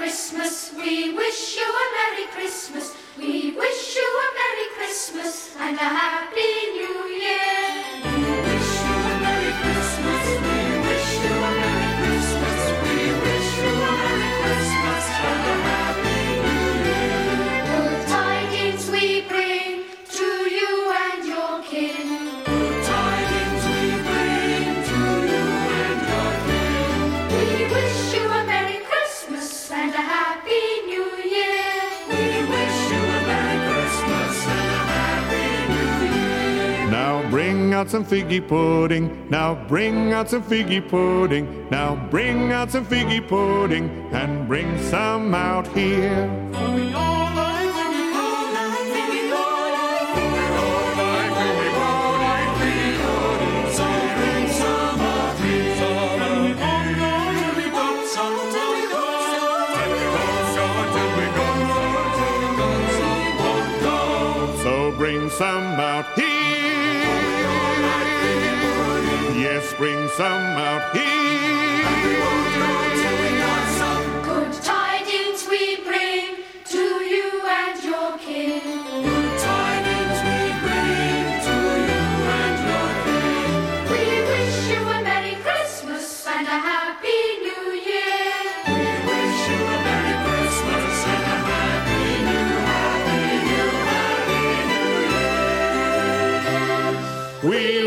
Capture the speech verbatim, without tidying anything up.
Christmas. We wish you a Merry Christmas. We wish you a Merry Christmas and a Happy New Year. We wish you a Merry Christmas. We wish you a Merry Christmas. We wish you a Merry Christmas and a Happy New Year. Good tidings we bring to you and your kin. Good tidings we bring to you and your kin. We wish you a Merry Christmas and a Happy New Year. We wish you a Merry Christmas and a Happy New Year. Now bring out some figgy pudding. Now bring out some figgy pudding. Now bring out some figgy pudding and bring some out here. For we all like figgy pudding. Figgy pudding. For we all like figgy pudding. Figgy pudding. So bring some out here. Some out here. Till we got some. Till we got some. Till we got some. Till we got some. Till we got some. Won't go. So bring some out here. Yes, bring some out here. Good tidings we bring to you and your kin. Good tidings we bring to you and your kin. We wish you a Merry Christmas and a Happy New Year. We wish you a Merry Christmas and a Happy New, Happy New, Happy New Year. We